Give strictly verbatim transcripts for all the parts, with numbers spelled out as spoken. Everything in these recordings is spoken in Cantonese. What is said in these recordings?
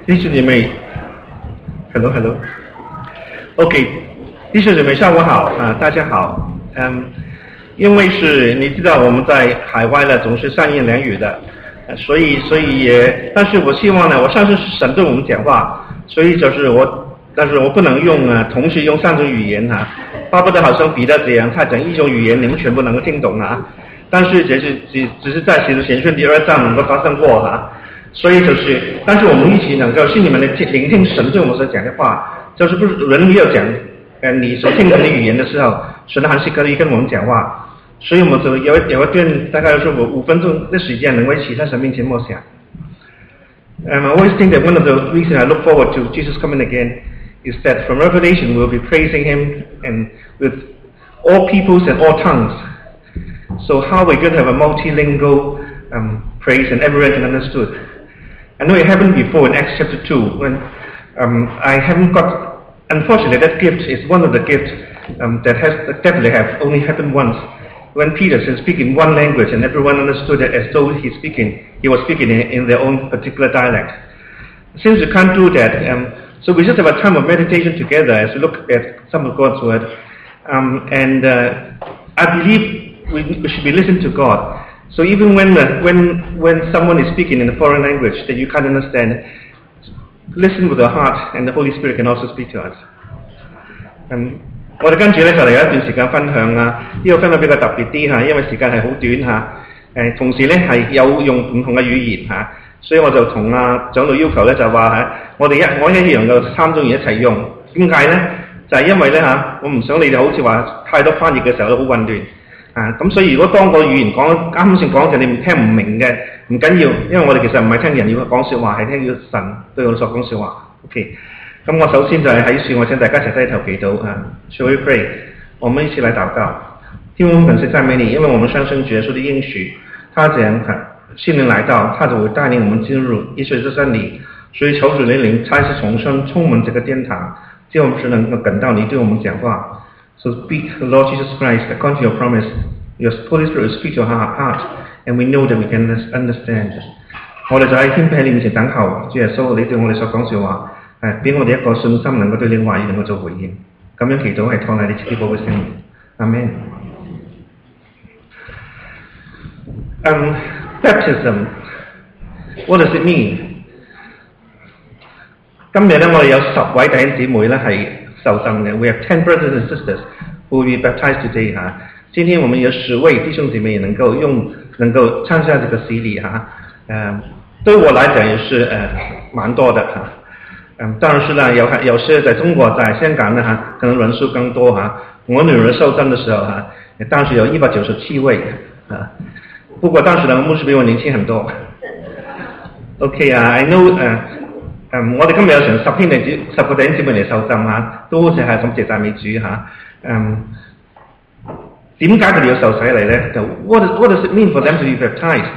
弟兄姐妹 ，Hello Hello，OK，、okay, 弟兄姐妹下午好啊，大家好，嗯，因为是你知道我们在海外呢总是三言两语的，呃、所以所以也，但是我希望呢，我上次神对我们讲话，所以就是我，但是我不能用啊，同时用三种语言哈、啊，巴不得好像彼得这样，他讲一种语言你们全部能够听懂啊，但是这是只只是在《使徒行传》第二章能够发生过哈、啊。所以就是，但是我们一起能够心里面的聆听神对我们所讲的话，就是不是人没有讲，呃，你所听的语言的时候，神还是可以跟我们讲话，所以我们就有有一段大概是五五分钟的时间，能够一起在神面前默想。Um, I always think that one of the reasons I look forward to Jesus coming again is that from Revelation we'll be praising Him and with all peoples and all tongues. So how we're going to have a multilingual um, praise and everyone can understood. I know it happened before in Acts chapter two when um, I haven't got, unfortunately that gift is one of the gifts um, that has that definitely have only happened once. When Peter said speak in one language and everyone understood it as though he's speaking, he was speaking in, in their own particular dialect. Since we can't do that, um, so we just have a time of meditation together as we look at some of God's word. Um, and uh, I believe we, we should be listening to God. So even when uh, when when someone is speaking in a foreign language that you can't understand, listen with the heart, and the Holy Spirit can also speak to us. Um, 我哋跟住咧就嚟有一段時間分享啊，呢、這個分享比較特別啲嚇，因為時間係好短嚇。誒、啊，同時咧係有用唔同嘅語言嚇、啊，所以我就同阿長老要求咧就話嚇，我哋一我一樣嘅三種語言一齊用。點解咧？就係、是、因為咧嚇，我唔想你哋好似話太多翻譯嘅時候都好混亂。啊，咁所以如果當個語言講啱先講就你聽唔明嘅，唔緊要，因為我哋其實唔係聽人要講説話，係聽要神對我哋所講説話。OK， 咁我首先就係喺樹，我請大家一齊低頭祈禱啊。Shall we pray？ 我們一起來禱告。天父，感謝讚美你，因為我們相信主耶穌的應許，他這樣看新人來到，他就會帶領我們進入一水之真理。所以求主的靈再次重生，充滿這個殿堂，叫我們是能夠感到你對我們講話。So speak, Lord Jesus Christ, according to your promise, your Holy Spirit will speak to our heart, and we know that we can understand. 我哋就喺天父喺你面前等候，主耶穌，你對我哋所講説話，誒，俾我哋一個信心，能夠對你話語能夠做回應。咁樣祈禱係託賴你自己寶貴聖名。Amen. Um, baptism, what does it mean? 今日咧，我哋有十位弟兄姊妹咧係受浸嘅。We have ten brothers and sisters who will be baptized today 哈。今天我們有十位弟兄姊妹也能夠用能夠參加這個洗禮哈。呃，對我來講也是呃蠻多的哈。嗯，當然是啦，有有些在中國在香港呢哈，可能人數更多哈。我女兒受浸的時候哈，當時有一百九十七位啊。不過當時呢牧師比我年輕很多。OK 啊 ，I know 呃。嗯，我哋今日有成十兄弟姊十個弟兄姊妹嚟受浸嚇，都好似係感謝讚美主嚇。嗯，點解佢哋要受洗禮咧？就 what what does it mean for them to be baptized?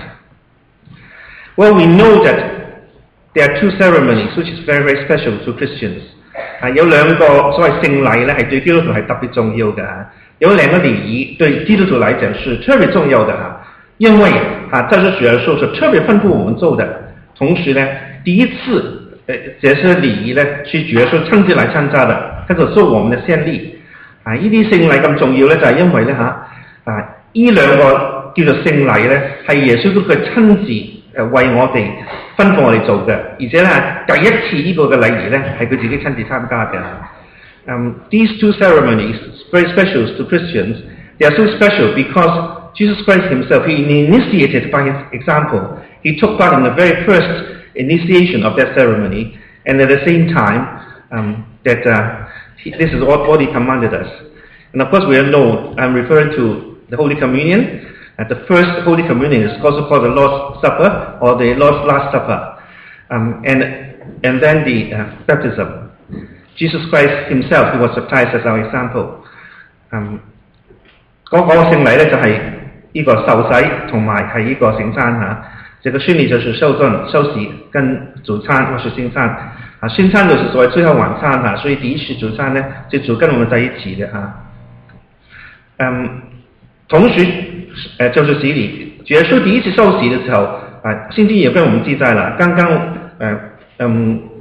Well, we know that there are two ceremonies which is very very special to Christians. 啊，有兩個所謂聖禮咧，係對基督徒係特別重要嘅嚇。有兩個禮儀對基督徒來講是特別重要的嚇，因為啊，這是主耶穌所特別吩咐我們做的。同時呢，第一次。呃，這些禮儀呢，是主耶穌親自來參加的，佢就做我們的先例。啊，呢啲聖禮咁重要呢，就係、是、因為呢嚇，啊，呢兩個叫做聖禮呢，係耶穌都佢親自誒為我哋吩咐我哋做嘅，而且呢，第一次呢個嘅禮儀呢，係佢自己親自參加嘅。Um, these two ceremonies, very special to Christians, they are so special because Jesus Christ himself, he initiated by his example. He took part in the very first initiation of that ceremony, and at the same time um, that uh, he, this is what, what he commanded us. And of course we all know I'm referring to the Holy Communion. Uh, the first Holy Communion is also called the Lord's Supper or the Lord's Last Supper, um, and and then the uh, baptism. Jesus Christ himself, he was baptized as our example. Um, 嗰個聖禮咧就係呢個受洗同埋係呢個聖餐嚇。這個順利就是受浸、受洗跟主餐或是聖餐啊，聖餐就是所謂最後晚餐哈，所以第一次主餐呢，就主跟我們在一起的哈。嗯，同時呃就是洗禮，主耶穌第一次受洗的時候啊，聖經也跟我們記載了，剛剛呃嗯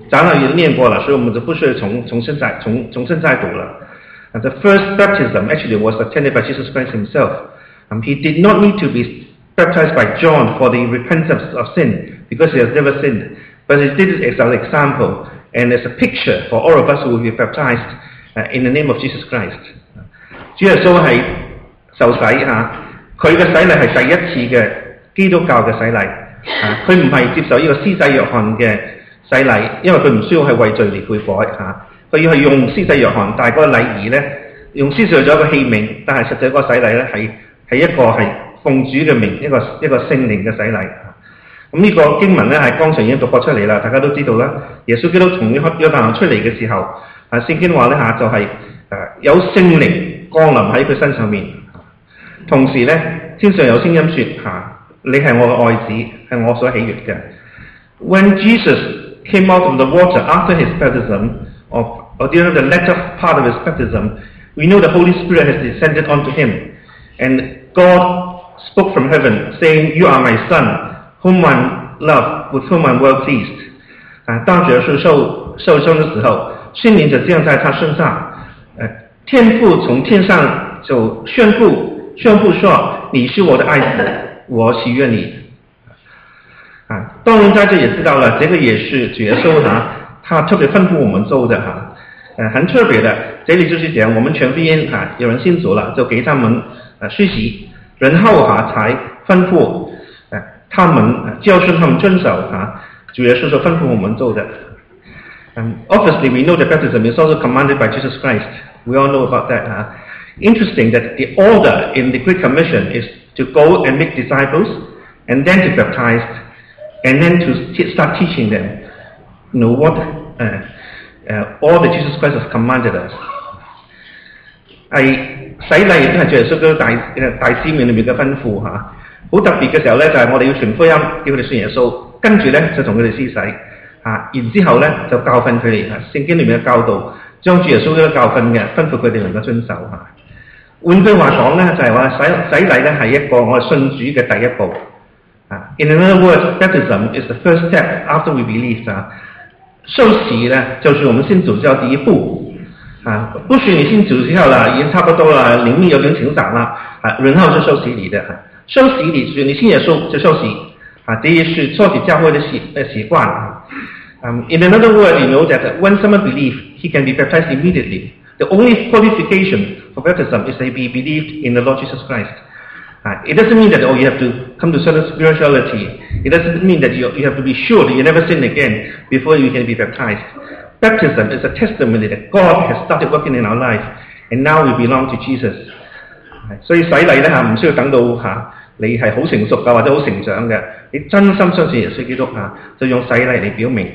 长老也念过了，所以我们就不需要重重新再重重新再读了。And the first baptism actually was attended by Jesus Christ himself. Um, he did not need to be baptized by John for the repentance of sin because he has never sinned, but he did it as an example and as a picture for all of us who will be baptized uh, in the name of Jesus Christ. 主耶穌係受洗嚇，佢嘅洗禮係第一次嘅基督教嘅洗禮嚇，佢唔係接受呢個施洗約翰嘅洗禮，因為佢唔需要係為罪而悔改嚇，佢要係用施洗約翰，但係嗰個禮儀咧用施上咗一個器皿，但係實際嗰個洗禮咧係係一個係奉主嘅名，一個一個聖靈嘅洗禮。咁呢個經文咧係剛才已經讀過出嚟啦，大家都知道啦。耶穌基督從約約旦河出嚟嘅時候，啊聖經話咧嚇就係、是、誒、呃、有聖靈降臨喺佢身上面，同時咧天上有聲音説嚇、啊、你係我嘅愛子，係我所喜悅嘅。When Jesus came out of the water after his baptism, or, or during the latter part of his baptism, we know the Holy Spirit has descended onto him, and God spoke from heaven, saying, "You are my Son, whom I love, with whom I'm well pleased." 啊，当主耶稣受受生的时候，圣灵就降在他身上，呃，天父从天上就宣布宣布说：“你是我的爱子，我喜悦你。”啊，当然在这也知道了，这个也是主耶稣哈，他特别吩咐我们做的哈，呃，很特别的。这里就是讲我们全福音哈，有人信主了，就给他们呃实习，然后哈才吩咐呃他们呃教训他们遵守哈，主耶稣所吩咐我们做的。Um, obviously, we know that baptism is also commanded by Jesus Christ. We all know about that. Huh? Interesting that the order in the Great Commission is to go and make disciples, and then to baptize, and then to t- start teaching them, you know, what uh, uh, all that Jesus Christ has commanded us. 係洗禮亦都係主耶穌嘅大誒大使命裏面嘅吩咐嚇。好特別嘅時候咧，就係、是、我哋要傳福音，叫佢哋信耶穌，跟住咧就同佢哋施洗。啊，然之後咧就教訓佢哋，聖經裏面嘅教導，將主耶穌嘅教訓嘅吩咐佢哋能夠遵守嚇。換句話講咧，就係、是、話洗洗禮咧係一個我哋信主嘅第一步。啊 ，in another words, baptism is the first step after we believe 啊。受洗呢，就是我們信主之後第一步。啊，不許你信主之後啦，已經差不多啦，靈命有點成長啦，啊，然後就受洗禮的。受洗禮就是你信耶穌就受洗。啊，這也是初期教會的習呃習慣。Um, in another word, you know that when someone believes, he can be baptized immediately. The only qualification for baptism is that he be believed in the Lord Jesus Christ. Uh, it doesn't mean that, oh, you have to come to certain spirituality. It doesn't mean that you, you have to be sure that you never sin again before you can be baptized. Baptism is a testimony that God has started working in our life, and now we belong to Jesus. 所以洗禮咧嚇唔需要等到嚇你係好成熟㗎或者好成長嘅，你真心相信耶穌基督嚇，就用洗禮嚟表明。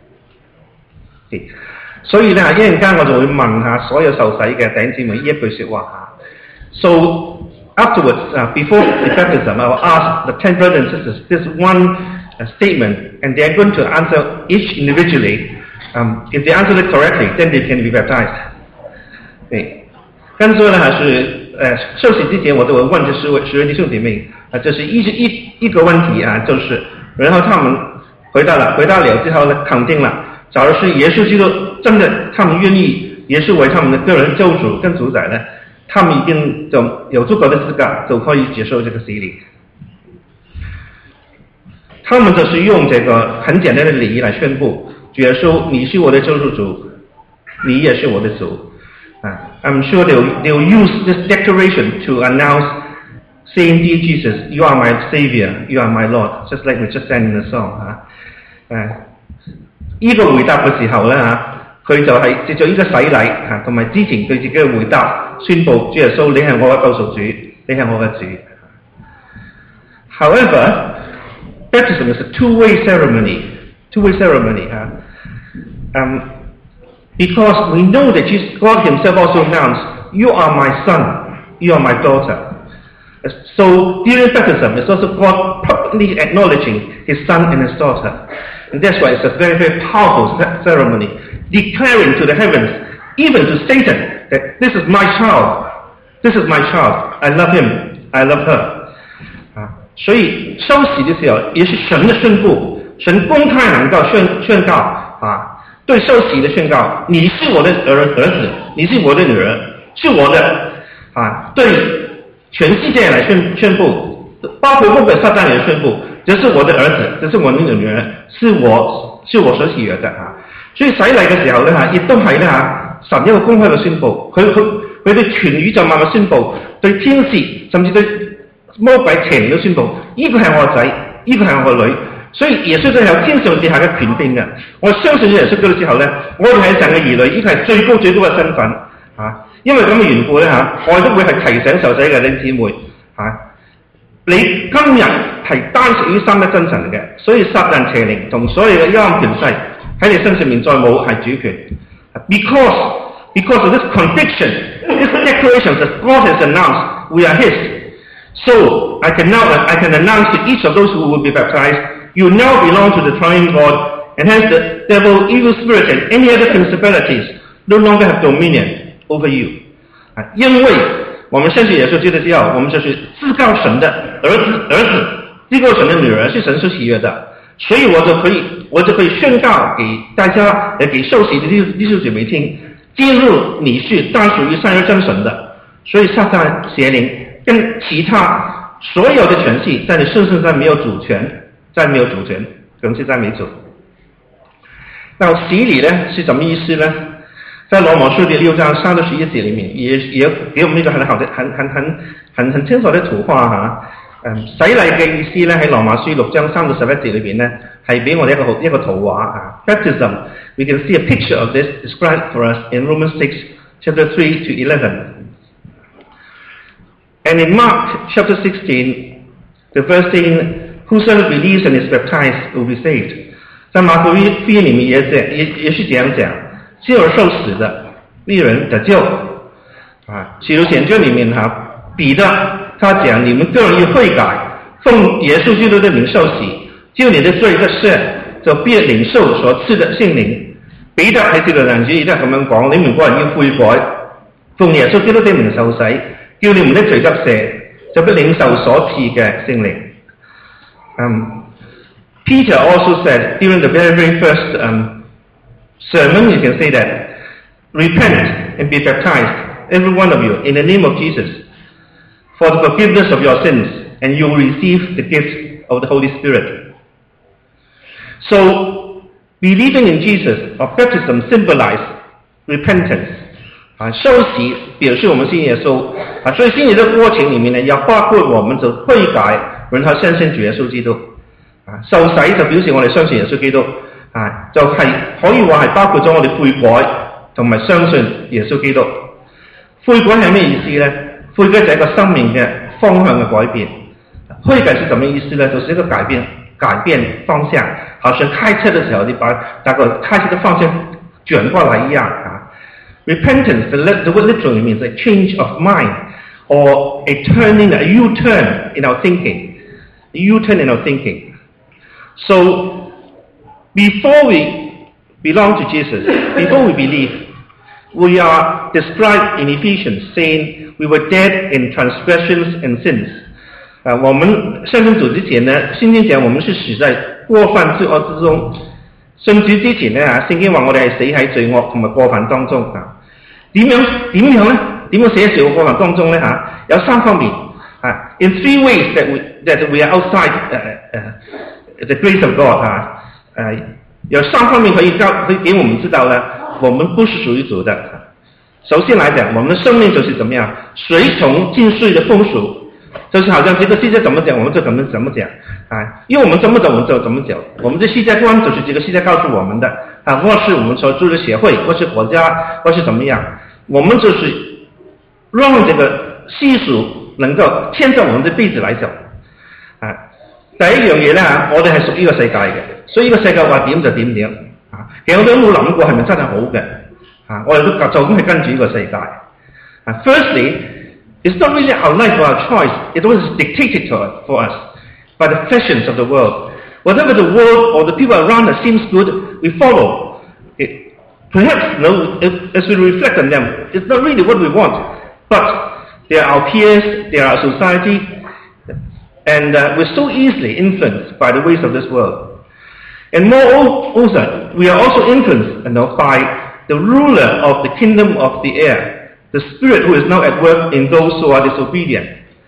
所以咧，一陣間我就會問下所有受洗嘅弟兄姊妹呢一句説話嚇。So afterwards, uh, before the baptism, I will ask the ten brothers and sisters this one uh, statement, and they are going to answer each individually. Um, if they answer it correctly, then they can be baptized. 对，跟住呢還是呃受洗之前，我都會問這十位十位弟兄姐妹啊，這是一一一個問題啊，就是，然後他們回答了，回答了之後呢，肯定了。假如是耶穌基督真的，他們願意耶穌為他們的個人救主跟主宰呢，他們已經就有足夠的資格，就可以接受這個洗禮。他們就是用這個很簡單的禮儀來宣布，主耶穌，你是我的救贖主，你也是我的主。Uh, I'm sure they'll, they'll use this declaration to announce, saying, "Dear Jesus, you are my Savior, you are my Lord," just like we just sang in the song. 嚇，誒，呢個回答嘅時候咧嚇，佢就係藉著呢個洗禮嚇，同埋之前對自己嘅回答，宣佈主耶穌，你係我嘅救贖主，你係我嘅主。However, baptism is a two-way ceremony, two-way ceremony. 嚇，嗯。Because we know that Jesus, God himself also announced, "You are my son, you are my daughter." So during baptism, it's also God publicly acknowledging his son and his daughter. And that's why it's a very, very powerful ceremony, declaring to the heavens, even to Satan, that this is my child, this is my child, I love him, I love her. 啊，所以受洗的时候也是神的宣布，神公开能够宣宣告。 啊，对受洗的宣告，你是我的儿儿子，你是我的女儿，是我的啊，对全世界来宣宣布，包括不给撒旦也宣布，这是我的儿子，这是我的女兒，是我是我所喜悦的啊。所以洗禮嘅時候咧嚇，亦都係咧嚇神一個公開嘅宣佈，佢佢佢對全宇宙萬物宣佈，對天使甚至對魔鬼邪靈都宣佈，呢個係我個仔，呢個係我個女。所以耶穌都有天上地下嘅權柄嘅。我相信耶穌基督之後咧，我哋係神嘅兒女，呢個係最高最高嘅身份啊！因為咁嘅緣故咧嚇，我哋都會係提醒受洗嘅弟兄姊妹嚇。你今日係單屬於三一真神嘅，所以撒旦邪靈同所有嘅幽暗權勢喺你身上面再冇係主權。Because because of this conviction, this declaration that God has announced, we are His. So I can now I can announce to each of those who will be baptized, you now belong to the triune God, and hence the devil, evil spirits, and any other principalities no longer have dominion over you. 啊，因为我们相信耶稣基督之后，我们就是至高神的儿子，儿子，至高神的女儿，是神所喜悦的，所以我就可以，我就可以宣告给大家，也给受洗的弟兄姐妹听，进入你是单属于三一真神的，所以撒旦邪灵跟其他所有的权势在你身上再没有主权，再没有主权，更是再没主。那洗礼呢是什么意思呢？在羅馬書第六章三到十一節裡面，也也給我們一個很好的、很很很很很清楚的圖畫嚇。嗯，洗禮嘅意思咧喺羅馬書六章三到十一節裏邊咧，係俾我哋一個一個圖畫嚇。Baptism, we can see a picture of this described for us in Romans six, chapter three to eleven. And in Mark chapter sixteen, the verse saying, "Whosoever believes and is baptized will be saved." 在馬可福音裡面也這也也是這樣講。只有受死的必人得救啊！使徒行傳裡面哈，彼得他講：你們個人要悔改，奉耶穌基督的名受洗，就你的罪得赦，就必領受所賜的聖靈。彼得喺這個人主亦都係咁樣講：你們個人要悔改，奉耶穌基督的名受洗，叫你們的罪得赦，就必領受所賜嘅聖靈。Um, Peter also said during the very very first um, sermon, you can say that, repent and be baptized, every one of you, in the name of Jesus, for the forgiveness of your sins, and you will receive the gift of the Holy Spirit. So, believing in Jesus, or baptism, symbolizes repentance. 啊，受洗表示我们信耶稣啊，所以信耶稣的过程里面呢，要包括我们就悔改，然後相信主耶穌基督。啊，受洗就表示我哋相信耶穌基督。啊，就係可以話係包括咗我哋悔改同埋相信耶穌基督。悔改係咩意思呢？悔改就係一個生命嘅方向嘅改變。悔改是什麼意思呢？就是一個改變改變方向，好像開車的時候你把那個開車的方向轉過來一樣啊。Repentance, the word literally means a change of mind or a turning, a U-turn in our thinking, a U-turn in our thinking. So before we belong to Jesus, before we believe, we are described in Ephesians saying we were dead in transgressions and sins. 啊，我們相信主之前呢，聖經講我們是死在過犯罪惡之中。信主之前呢，聖經話我哋係死喺罪惡同埋過犯當中啊。點樣點樣呢？點樣死喺罪惡過犯當中呢？嚇，有三方面啊。In three ways that we that we are outside uh, uh, the grace of God 啊。呃，有三方面可以告可以给我们知道呢，我们不是属于主的。首先来讲，我们的生命就是怎么样，随从进税的风俗，就是好像这个世界怎么讲，我们就怎么怎么讲啊，因为我们怎么走，我们就怎么走。我们的世界观就是这个世界告诉我们的啊，或是我们所住的协会，或是国家，或是怎么样，我们就是让这个习俗能夠牽着我們的鼻子嚟走啊！第一樣嘢咧嚇，我哋係屬於呢個世界嘅，所以呢個世界話點就點點啊！其實我哋都冇諗過係咪真係好嘅啊！我哋都就咁係跟住呢個世界啊。Firstly, it's not really our life or our choice. It was dictated to us, for us by the fashions of the world. Whatever the world or the people around us seems good, we follow. It, perhaps, no, as we reflect on them, it's not really what we want, but they are our peers, they are our society, and uh, we're so easily influenced by the ways of this world. And moreover, we are also influenced, you know, by the ruler of the kingdom of the air, the spirit who is now at work in those who are disobedient,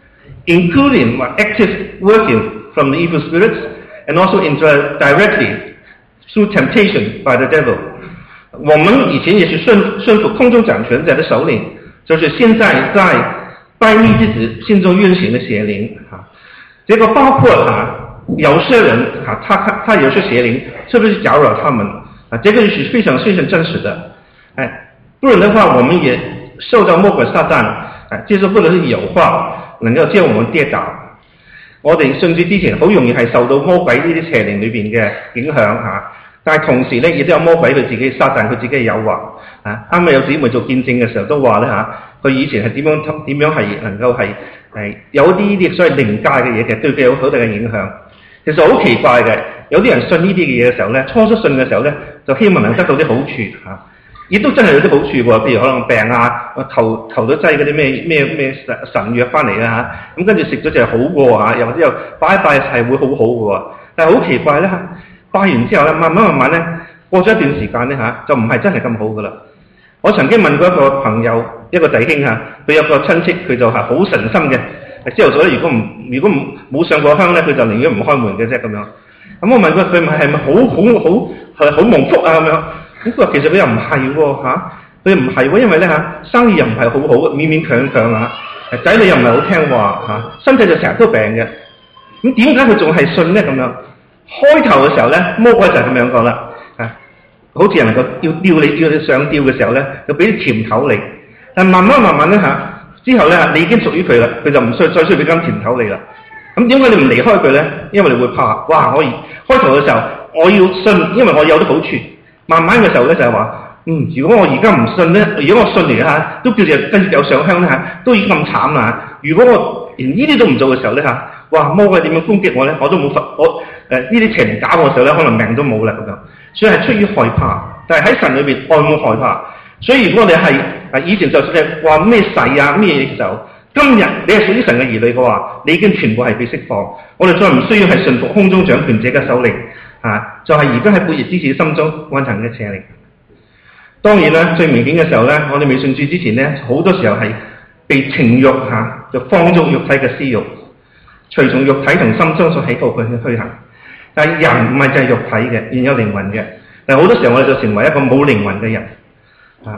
including active working from the evil spirits, and also indirectly through temptation by the devil. 我们以前也是顺顺服空中掌权者的首领，就是现在在拜密之子心中运行的邪灵啊。这个包括啊有些人啊，他他他有些邪灵是不是搅扰他们啊？这个是非常非常真实的。哎，不然的话，我们也受到魔鬼撒旦啊，就是不能是誘惑，能夠將我們跌倒。我哋信主之前好容易係受到魔鬼呢啲邪靈裏邊嘅影響嚇，但係同時咧亦都有魔鬼佢自己撒旦佢自己嘅誘惑啊。啱啱有姊妹做見證嘅時候都話咧嚇，佢以前係點樣點樣係能夠係係有啲呢啲所謂靈界嘅嘢，其實對佢有好大嘅影響。其實好奇怪嘅，有啲人信呢啲嘅嘢嘅時候咧，初初信嘅時候咧，就希望能得到啲好處嚇。亦都真係有啲好處喎，譬如可能病啊，投投咗劑嗰啲咩咩咩神神藥翻嚟啊嚇，咁跟住食咗就係好過嚇，又或者又拜一拜係會好好嘅喎。但係好奇怪咧嚇，拜完之後咧，慢慢慢慢咧，過咗一段時間咧嚇，就唔係真係咁好嘅啦。我曾經問過一個朋友，一個弟兄嚇，佢有個親戚，佢就係好神心嘅，朝頭早咧如果唔如果唔冇上過香咧，佢就寧願唔開門嘅啫咁樣。咁我問佢，佢係咪好好好係好蒙福啊咁樣？咁佢話其實佢又唔係喎嚇，佢又唔係喎，因為咧嚇生意又唔係好好，勉勉強強啊，仔女又唔係好聽話嚇，身體就成日都病嘅。咁點解佢仲係信咧咁樣？開頭嘅時候咧，魔鬼就係咁樣講啦，啊，好似人能夠要吊你要你上吊嘅時候咧，就俾啲甜頭你。但慢慢慢慢咧嚇，之後咧你已經屬於佢啦，佢就唔需要再需要俾間甜頭你啦。咁點解你唔離開佢咧？因為你會怕，哇！可以開頭嘅時候我要信，因為我有啲好處。慢慢嘅時候咧就係話，嗯，如果我而家唔信咧，如果我信嚟嚇，都叫做跟住有上香咧嚇，都已經咁慘啦。如果我連呢啲都唔做嘅時候咧嚇，哇！魔鬼點樣攻擊我咧？我都冇法，我誒呢啲邪靈搞我嘅時候咧，可能命都冇啦咁樣。所以係出於害怕，但係喺神裏邊愛冇害怕。所以如果我哋係啊以前就係話咩誓啊咩嘢嘅時候，今日你係屬於神嘅兒女嘅話，你已經全部係被釋放。我哋再唔需要係順服空中掌權者嘅首領。啊，就係而家喺悖逆之子心中運行嘅邪靈。當然啦，最明顯嘅時候咧，我哋未信主之前咧，好多時候係被情慾嚇、啊、就放縱肉體嘅私慾，隨從肉體同心中所喜好去去行。但係人唔係就係肉體嘅，而有靈魂嘅。但係好多時候我哋就成為一個冇靈魂嘅人。啊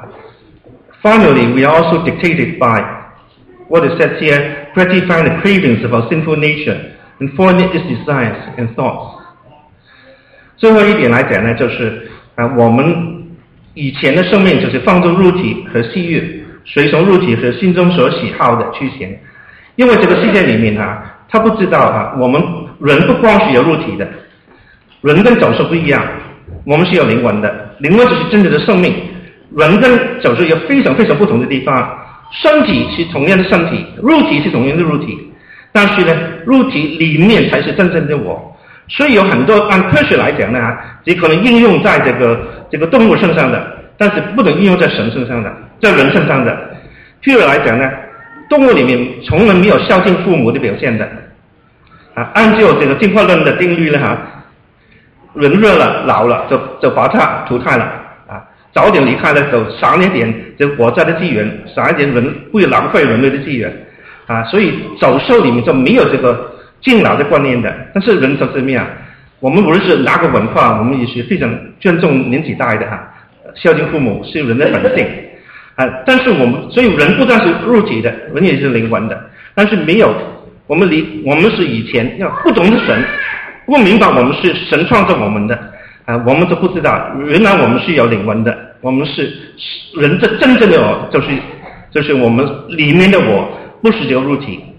Finally, we are also dictated by what is said here, gratifying the cravings of our sinful nature and following its desires and thoughts. 最后一点来讲呢，就是啊，我们以前的生命就是放纵肉体和戏欲，随从肉体和心中所喜好的去行。因为这个世界里面啊，他不知道啊，我们人不光是有肉体的，人跟走兽不一样，我们是有灵魂的，灵魂就是真正的生命。人跟走兽有非常非常不同的地方，身体是同样的身体，肉体是同样的肉体，但是呢，肉体里面才是真正的我。所以有很多按科学来讲呢，只可能应用在这个这个动物身上的，但是不能应用在神身上的，在人身上的。譬如来讲呢，动物里面从来没有孝敬父母的表现的，啊，按照这个进化论的定律呢，哈，人热了老了就就把它淘汰了，啊，早点离开了就少一点这个国家的资源，少一点人不会浪费人类的资源，啊，所以走兽里面就没有这个敬老的观念的，但是人就是怎么样？我们无论是哪个文化，我们也是非常尊重年纪大的哈，孝敬父母是人的本性啊。但是我们所以人不但是肉体的，人也是灵魂的，但是没有我们离我们是以前要不懂得神，不明白我们是神创造我们的啊，我们都不知道原来我们是有灵魂的，我们是人的真正的我，就是就是我们里面的我，不是这个肉体。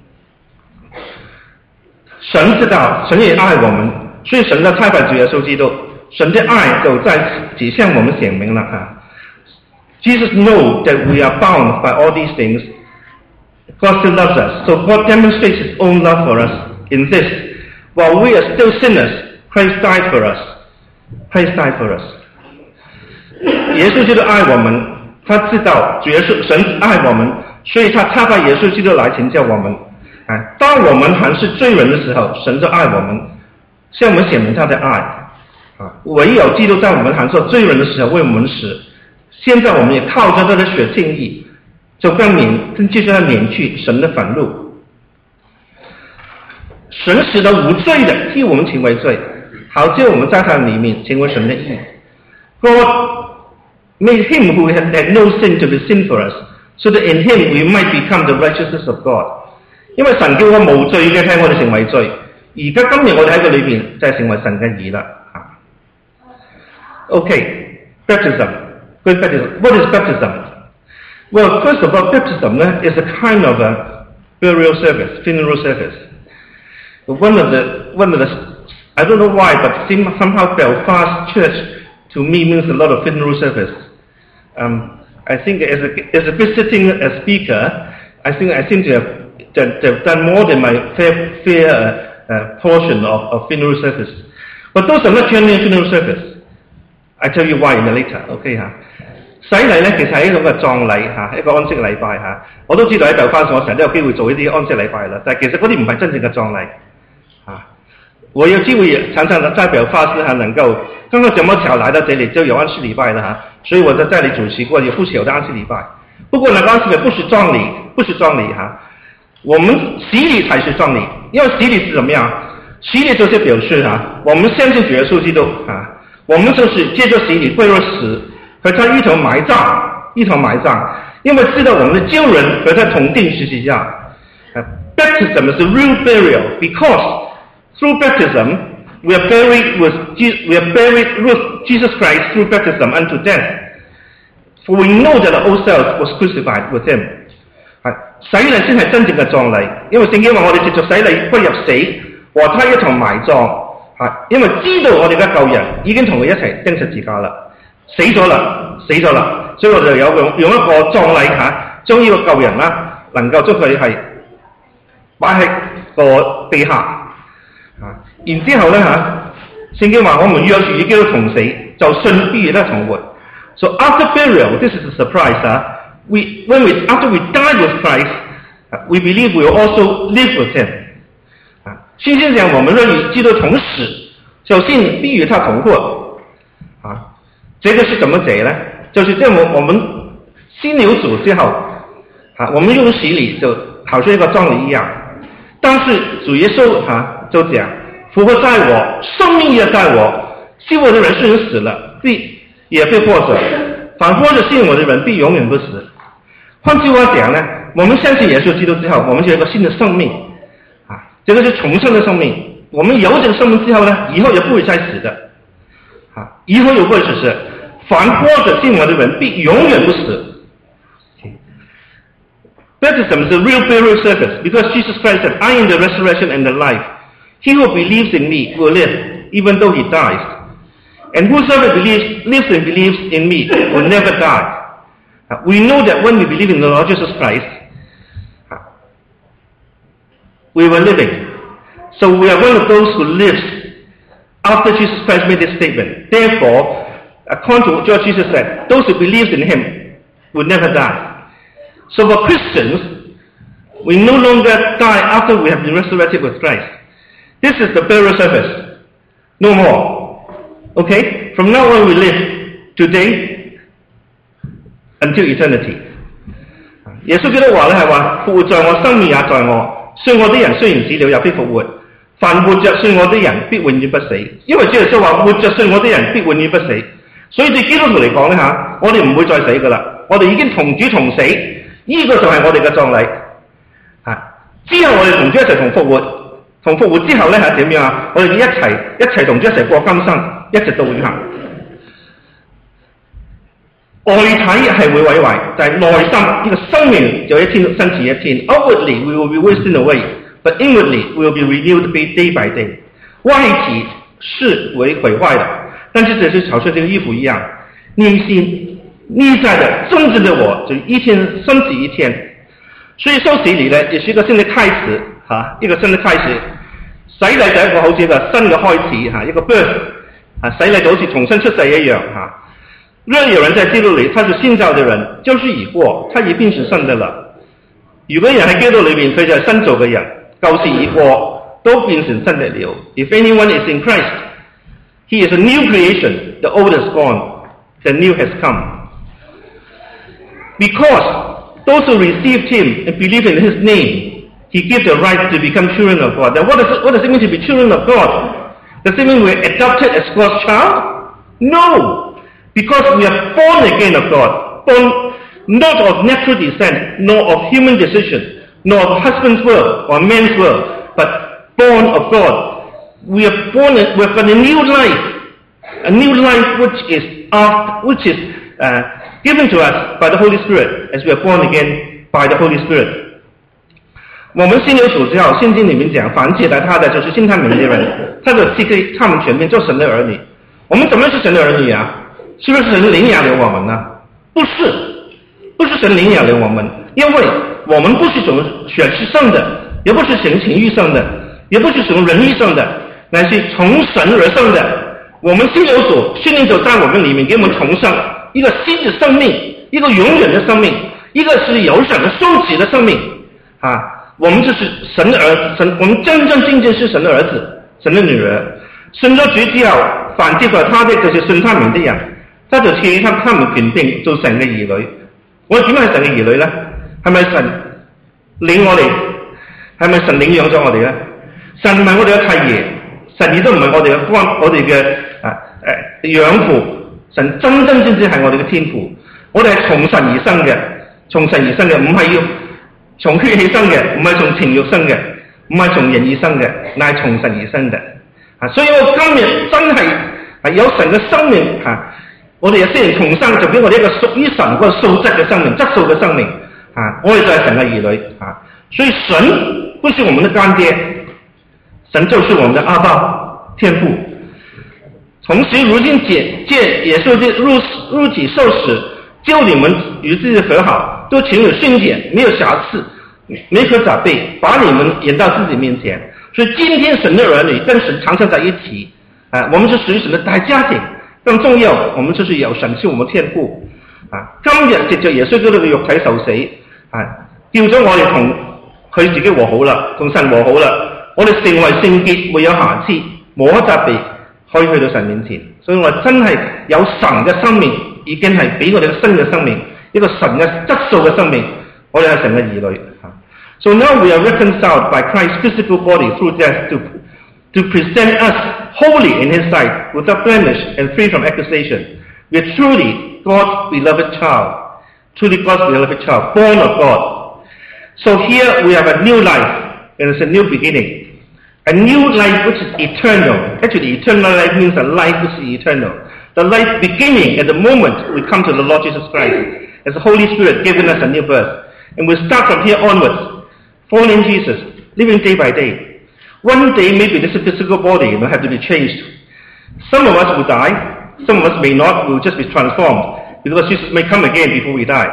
神知道，神也爱我们，所以神的差派主耶稣基督，神的爱就在此向我们显明了啊。Jesus knows that we are bound by all these things. God still loves us, so God demonstrates His own love for us in this: while we are still sinners, Christ died for us. Christ died for us. 耶稣基督爱我们，他知道主耶稣神爱我们，所以他差派耶稣基督来拯救我们。啊，当我们还是罪人的时候，神就爱我们，向我们显明他的爱。 啊，唯有基督在我们还做罪人的时候为我们死，现在我们也靠着他的血称义，就更免，就是要免去神的愤怒。神使得无罪的替我们成为罪，好叫我们在他里面成为神的义。God made him who had, had no sin to be sin for us, so that in him we might become the righteousness of God. 因為神叫我無罪嘅，替我哋成為罪。而家今日我哋喺佢裏邊就係成為神嘅義啦。Okay, baptism. Good baptism. What is baptism? Well, first of all, baptism is a kind of a burial service, funeral service. One of the, one of the, I don't know why, but somehow Belfast Church to me means a lot of funeral service. Um, I think as a, as a visiting a speaker, I think I seem to have, to, to have done more than my fair, fair uh, uh, portion of, of funeral service. But those are not genuine funeral service. I tell you why in a later. OK 嚇，洗禮咧其實係一種嘅葬禮嚇，一個安息禮拜嚇。我都知道喺Belfast我成日都有機會做呢啲安息禮拜啦，但係其實嗰啲唔係真正嘅葬禮。啊，我有機會常常在Belfast哈能夠，剛剛怎麼巧來到這裡就有安息禮拜了哈，所以我在這裡主持過有不少的安息禮拜。不過呢，安息禮不是葬禮，不是葬禮哈，我們洗禮才是葬禮，因為洗禮是怎麼樣？洗禮就是表示哈，我們相信主耶穌基督啊，我們就是借着洗禮歸入死，和他一同埋葬，一同埋葬，因為知道我們的舊人和他同釘十字架。Baptism is a real burial because through baptism, we are buried with Je- we are buried with Jesus Christ through baptism unto death. For we know that our old self was crucified with him. 係洗禮先係真正嘅葬禮，因為聖經話我哋藉著洗禮歸入死，和他一同埋葬。係因為知道我哋嘅舊人已經同佢一齊釘十字架啦，死咗啦，死咗啦，所以我哋有用用一個葬禮嚇，將呢個舊人啦，能夠將佢係擺喺個地下。啊，然之後咧嚇，聖經話我們若與基督同死，就信必與他同活。So after burial, this is a surprise. Uh, we when we after we die with Christ, uh, we believe we will also live with him. 啊，信心上我們若與基督同死，就信必與他同活。啊，這個是怎麼解呢？就是在我我們信了主之後，啊，我們用洗禮就好像一個葬禮一樣，但是主耶穌啊。就講復活在我，生命也在我。信我的人雖然死了，必也被活着；反活着信我的人，必永遠不死。換句話講呢，我們相信耶穌基督之後，我們就有一個新的生命啊，這個是重生的生命。我們有這個生命之後呢，以後也不會再死的啊，以後有過的是，凡活着信我的人，必永遠不死。Baptism is a real burial service because Jesus Christ said, "I am the resurrection and the life. He who believes in me will live, even though he dies. And whosoever believes, lives and believes in me will never die." Uh, we know that when we believe in the Lord Jesus Christ, uh, we were living. So we are one of those who lives after Jesus Christ made this statement. Therefore, according to what Jesus said, those who believe in him will never die. So for Christians, we no longer die after we have been resurrected with Christ. This is the burial service. No more. Okay? From now on we live today until eternity. 耶穌基督話咧係話復活在我，生命也在我。信我的人雖然死了，也必復活；凡活着信我的人，必永遠不死。因為主耶穌話活着信我的人，必永遠不死。所以對基督徒嚟講咧嚇，我哋唔會再死噶啦，我哋已經同主同死，呢、這個就係我哋嘅葬禮。嚇，之後我哋同主一齊同復活。同復活之後咧係點樣啊？我哋一齊一齊同主一齊過今生，一直到永恆。外體係會毀壞，但係內心呢個生命就一天新似一天。Outwardly we will be wasting away, but inwardly we will be renewed day by day. 外體是會毀壞的，但是這是好像這個衣服一樣，內心內在的真正的我就一天升級一天。所以受洗禮呢也是一個新的開始。嚇，一個新的開始，洗禮就係一個好似一個新嘅開始嚇，一個 birth 啊，洗禮就好似重新出世一樣嚇。若有人在基督裏，他是新造的人，舊事已過，他已變成新的了。如果人喺基督裏邊，佢就係新造嘅人，舊事已過，都變成新的了。If anyone is in Christ, He is a new creation. The old is gone. The new has come. Because those who received him and believe in his name, he gives the right to become children of God. Then what does it, what does it mean to be children of God? Does it mean we're adopted as God's child? No. Because we are born again of God. Born not of natural descent, nor of human decision, nor of husband's will or man's will, but born of God. We are born with a new life, a new life which is after, which is uh, given to us by the Holy Spirit, as we are born again by the Holy Spirit. 我们信了主之后，圣经里面讲，凡接待他的就是信他名的人，他就赐给他们权柄做神的儿女。我们怎么是神的儿女啊？是不是神领养了我们呢？不是，不是神领养了我们，因为我们不是从血气生的，也不是从情欲生的，也不是从人意生的，乃是从神而生的。我们信有主，圣灵就在我们里面给我们重生一个新的生命，一个永远的生命，一个是有神的收集的生命啊！我们就是神的儿子，神，我们真正真正是神的儿子，神的女儿。信咗主之後，凡接待他的就是信他名的人，他就賜給他他們權柄做神嘅兒女。我哋點解係神嘅兒女咧？係咪神領我哋？係咪神領養咗我哋咧？神唔係我哋嘅契爺，神亦都唔係我哋嘅關，我哋嘅啊誒養父。神真真正正係我哋嘅天父。我哋係從神而生嘅，從神而生嘅，唔係要從血氣生嘅，唔係從情慾生嘅，唔係從人而生嘅，乃係從神而生嘅。啊，所以我今日真係係有神嘅生命嚇，我哋雖然重生，就俾我哋一個屬於神嗰個素質嘅生命、質素嘅生命啊，我哋就係神嘅兒女啊。所以神不是我們的乾爹，神就是我們的阿爸天父。同時，如今借借耶穌的入入體受死，救你們與自己和好，都情有訓典，沒有瑕疵，沒可責備，把你們引到自己面前。所以今天神的兒女跟神常常在一起啊，我們是屬於神的大家庭。更重要，我們就是有神是我們天父啊。今日藉着耶穌基督嘅肉體受死啊，叫咗我哋同佢自己和好啦，同神和好啦，我哋成為聖潔，沒有瑕疵，無可責備，可以去到神面前。所以我真係有神嘅生命，已經係俾我哋嘅新嘅生命，一個神嘅質素嘅生命，我哋係神嘅兒女啊。So now we are reconciled by Christ's physical body through death to, to present us holy in His sight, without blemish and free from accusation. We are truly God's beloved child, truly God's beloved child, born of God. So here we have a new life, and it's a new beginning. A new life which is eternal. Actually, eternal life means a life which is eternal. The life beginning at the moment we come to the Lord Jesus Christ, as the Holy Spirit giving us a new birth. And we start from here onwards. Following Jesus, living day by day. One day, maybe this physical body will have to be changed. Some of us will die. Some of us may not. We will just be transformed because Jesus may come again before we die.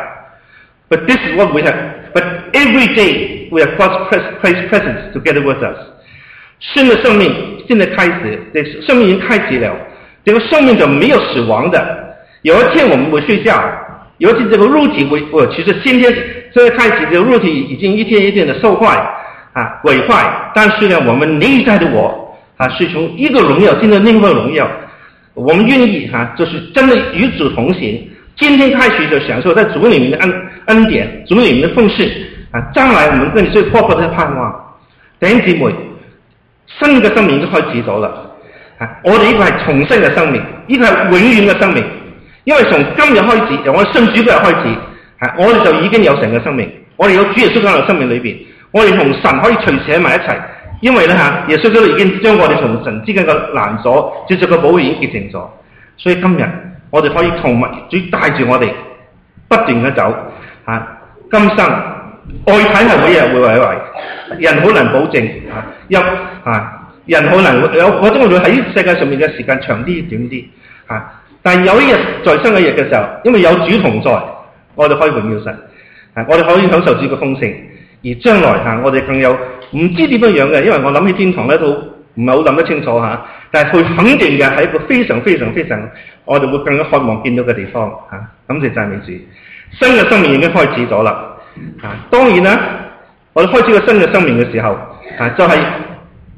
But this is what we have. But every day, we have God's presence together with us. 新的生命现在开始，这生命已经开启了。这个生命就没有死亡的。有一天我们会睡觉。尤其这个肉体会，我其实今天这个开始，这个肉体已经一天一天的受坏啊，毁坏。但是呢，我们内在的我啊，是从一个荣耀进入另一个荣耀。我们愿意哈、啊，就是真的与主同行。今天开始就享受在主里面的恩恩典，主里面的奉献啊。將來我們跟住最迫切的盼望，弟兄姊妹，新嘅生命都開始咗啦。啊，我哋呢個係重生嘅生命，呢個係永遠嘅生命。因為從今日開始，由我信主嗰日開始，啊，我哋就已經有神嘅生命，我哋有主耶穌基督嘅生命裏邊，我哋同神可以隨時喺埋一齊。因為咧嚇，耶穌基督已經將我哋同神之間嘅攔阻，藉著個寶血已經潔淨咗。所以今日我哋可以同埋主帶住我哋不斷嘅走嚇。今生外體係每日會毀壞，人好難保證嚇，一嚇人好難有，或者我哋喺世界上面嘅時間長啲短啲嚇。但係有一日在生嘅日嘅時候，因為有主同在，我哋可以榮耀神，啊，我哋可以享受主嘅豐盛。而將來嚇，我哋更有唔知點樣樣嘅，因為我諗起天堂咧都唔係好諗得清楚嚇。但係佢肯定嘅係一個非常非常非常，我哋會更加渴望見到嘅地方嚇。感謝讚美主，新嘅生命已經開始咗啦。啊，當然啦，我哋開始個新嘅生命嘅時候，啊，就係、是、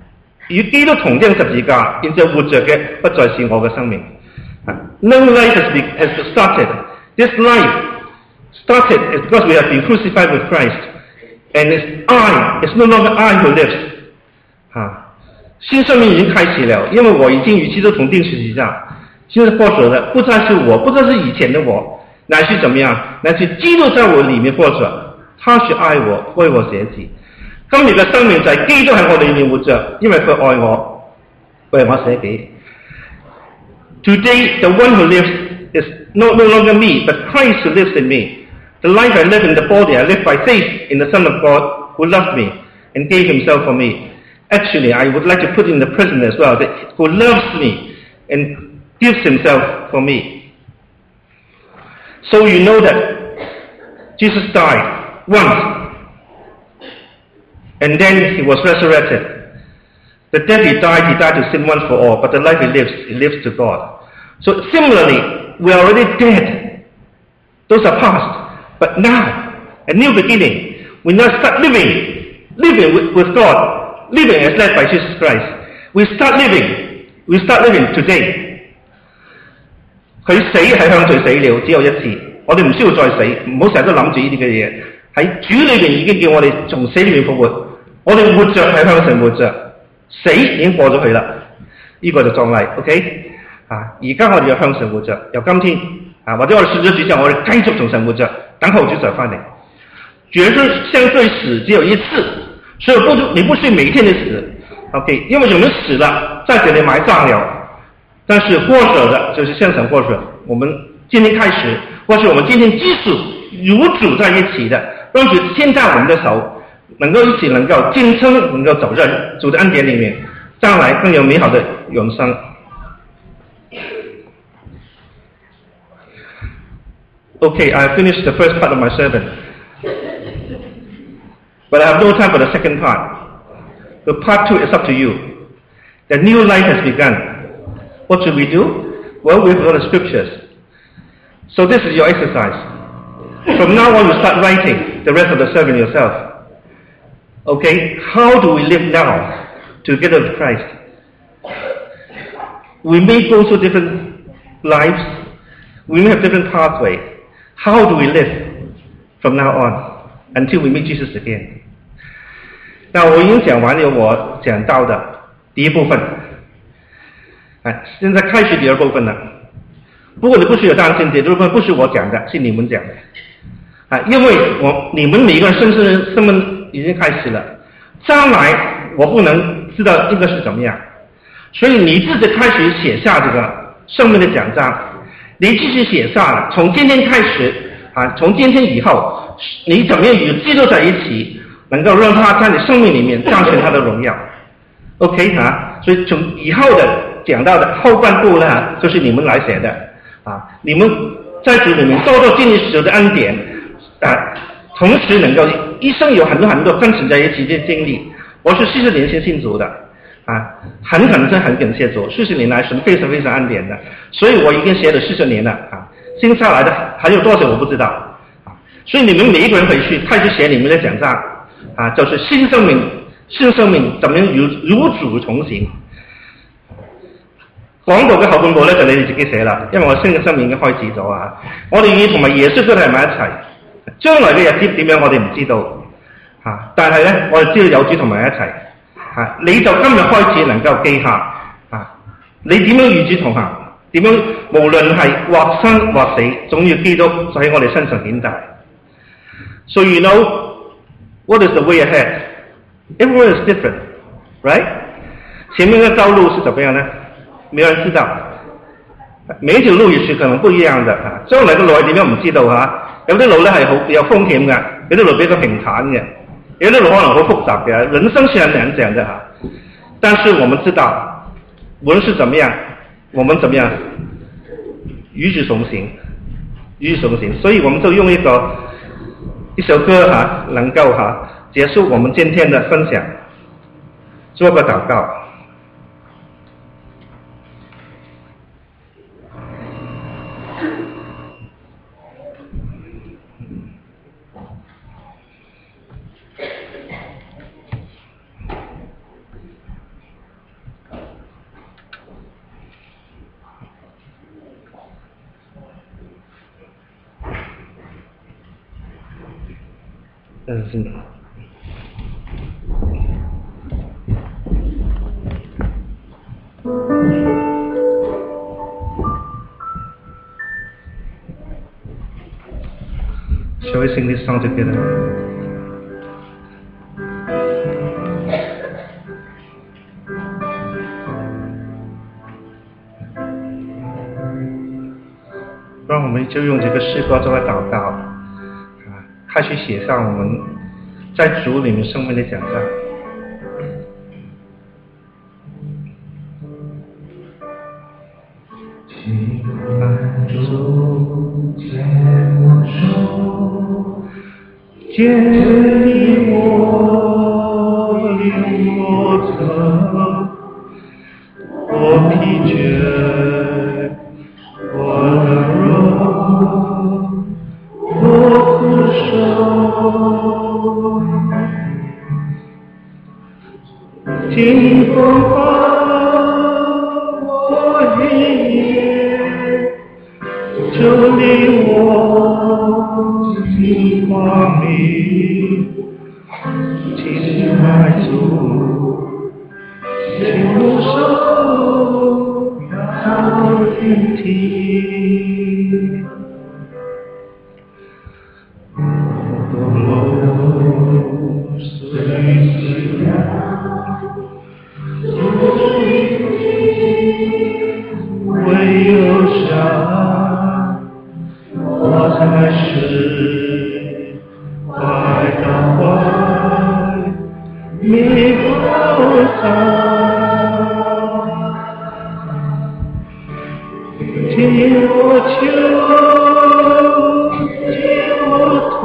與基督同釘十字架，然之後活着嘅不再是我嘅生命。No life has, been, has started. This life started because we have been crucified with Christ, and it's I. It's no longer I who lives. 啊，新生命已經開始了，因為我已經與基督同釘十字架。現在活着的不再是我，不再是以前的我，乃是怎麼樣？乃是基督在我裡面活着，他是愛我，為我捨己。今日嘅生命就係基督喺我裡面活着，因為佢愛我，為我捨己。Today, the one who lives is no, no longer me, but Christ who lives in me. The life I live in the body, I live by faith in the Son of God who loved me and gave himself for me. Actually, I would like to put in the present as well, that who loves me and gives himself for me. So you know that Jesus died once, and then he was resurrected. The death he died, he died to sin once for all, but the life he lives, he lives to God. So similarly, we are already dead. Those are past. But now, a new beginning. We now start living, living with, with God, living as led by Jesus Christ. We start living, we start living today. 佢死係向罪死了，只有一次。我哋唔需要再死，唔好成日都諗住呢啲嘅嘢。喺主裏邊已經叫我哋從死裏面復活。我哋活着係向神活着，死已經過咗去啦。呢、這個就壯麗 ，OK？ 啊！而家我哋要向神活着，由今天啊，或者我哋信咗主之後，我哋繼續從神活着，等候主再翻嚟。主耶穌相對死只有一次，所以不你不是每一天的死 ，OK？ 因為有人死了，在這裡埋葬了，但是活着的就是向神活着。我們今天開始，或是我們今天繼續與主在一起的，讓主牽在我們的手，能夠一起能夠今生能夠走在主的恩典裡面，將來更有美好的永生。Okay, I have finished the first part of my sermon. But I have no time for the second part. The part two is up to you. The new life has begun. What should we do? Well, we have got the scriptures. So this is your exercise. From now on, you start writing the rest of the sermon yourself. Okay, how do we live now together with Christ? We may go through different lives. We may have different pathways. How do we live from now on until we meet Jesus again? 那我已經講完了我講到的第一部分，哎，現在開始第二部分了。不過你不需要擔心，第二部分不是我講的，是你們講的。啊，因為我你們每一個人生生生命已經開始了，將來我不能知道應該是怎麼樣，所以你自己開始寫下這個生命的獎章。你繼續寫下了，從今天開始啊，從今天以後，你怎麼樣與基督在一起，能夠讓他在你生命裡面彰顯他的榮耀 ？OK 啊，所以從以後的講到的後半部呢，就是你們來寫的啊，你們在主裡面多多經歷主的恩典啊，同時能夠一生有很多很多跟神在一起的經歷。我是四十年前信主的。啊，很很真很感謝主，四十年來神非常非常恩典的，所以我已經寫了四十年了啊，剩下來的還有多少我不知道啊，所以你們每一個人回去開始寫你們的獎章啊，就是新生命，新生命怎麼樣與與主同行。講道嘅後半部咧就你哋自己寫啦，因為我新嘅生命已經開始咗啊，我哋願意同埋耶穌都喺埋一齊，將來嘅日子點樣我哋唔知道啊，但係咧我哋知道有主同埋一齊。啊！你就今日開始能夠記下啊！你點樣與主同行？點樣無論係或生或死，總要基督就喺我哋身上顯大。So you know what is the way ahead? Everyone is different, right? 前面嘅道路是怎麼樣呢？沒有人知道。每一條路也是可能不一樣的啊！將來嘅路係點樣唔知道嚇？有啲路咧係好有風險嘅，有啲路比較平坦嘅。有的路可能好複雜嘅，人生是很難講的哈。但是我們知道，無論是怎麼樣，我們怎麼樣與主同行，與主同行。所以我們就用一個一首歌哈，能夠哈結束我們今天的分享，做個禱告。 嗯，是。Shall we sing this song together?让我们就用这个诗歌作为祷告，啊，开始写上我们在主里面生命的讲章。请按主牵我手，建立我，领我走，我疲倦，我软弱，我苦守，听风暴，我愿意，就领我进光明，亲爱主，请我手要聆听，我随时唯有伤，我才是怀的怀，你好伤，听我求，听我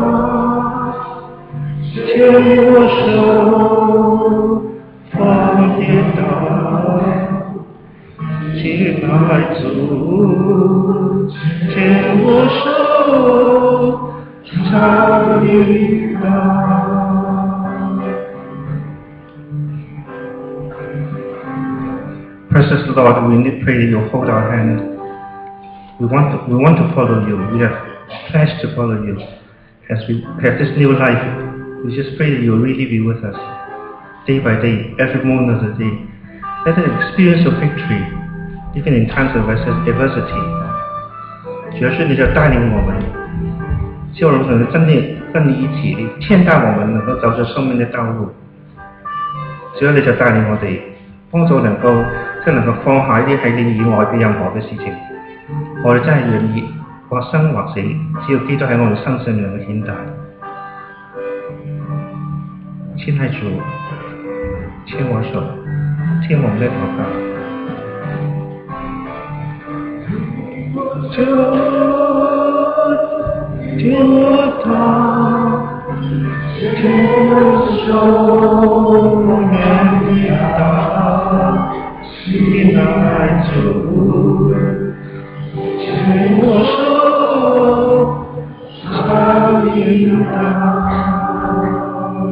祷，牵我手，放跌倒。亲爱主，牵我手，参与吧。Precious Lord, we need pray you hold our hand. We want to, we want to follow you. We have pledged to follow you. As we have this new life, we just pray that you will really be with us, day by day, every moment of the day. Let us experience your victory, even in times of adversity. 主要是你要带领我们，希望我们能跟你跟你一起，牵带我们能够走出生命的道路。主要你就帶領我哋，幫助能夠即係能夠放下一啲喺你以外嘅任何嘅事情。我哋真係願意或生或死，只要基督喺我哋身上能夠顯大。親愛主，牽我手，聽我們的禱告。就聽我禱，聽我手，願意答，親愛主，牽我手，參與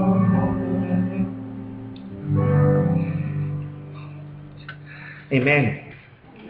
答。Amen.